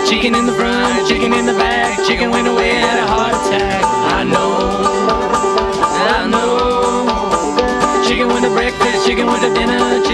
Chicken in the front, chicken in the back, chicken went away, had a heart attack. I know. Chicken went to breakfast, chicken went to dinner,